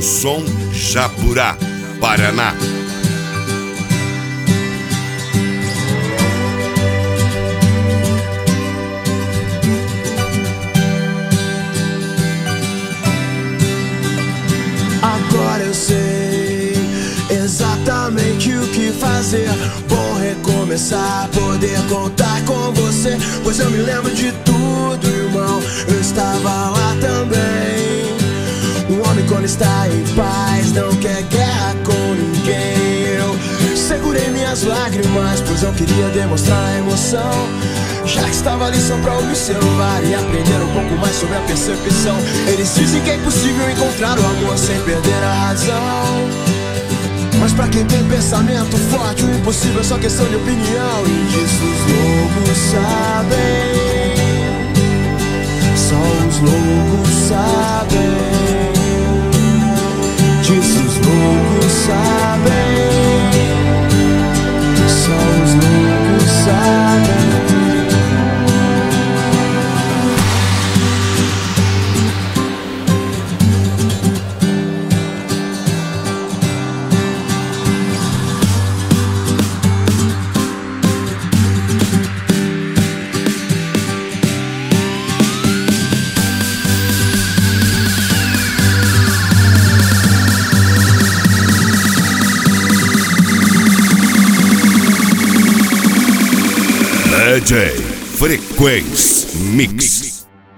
Som Japurá, Paraná. Agora eu sei exatamente o que fazer. Vou recomeçar, poder contar com você, pois eu me lembro de tudo, irmão. Eu estava lá também. O homem, quando está em paz, não quer guerra com ninguém. Eu segurei minhas lágrimas, pois não queria demonstrar a emoção, já que estava ali só pra observar e aprender um pouco mais sobre a percepção. Eles dizem que é impossível encontrar o amor sem perder a razão, mas pra quem tem pensamento forte, o impossível é só questão de opinião. E disso os loucos sabem, só os loucos sabem. Disso os loucos sabem, só os loucos sabem. DJ Frequência Mix.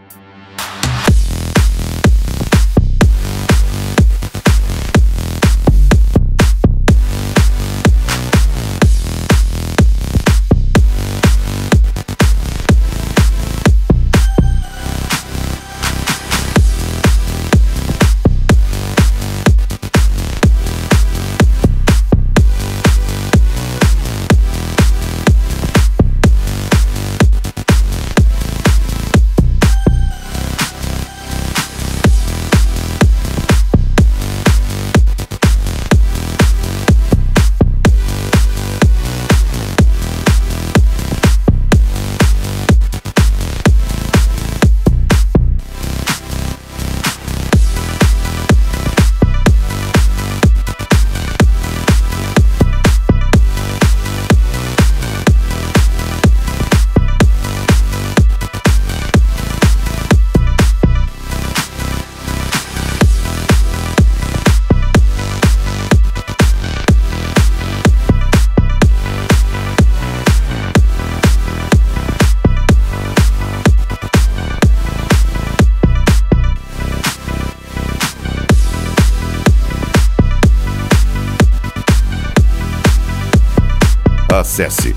Acesse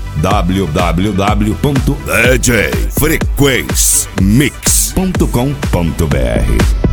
www.djfrequencemix.com.br.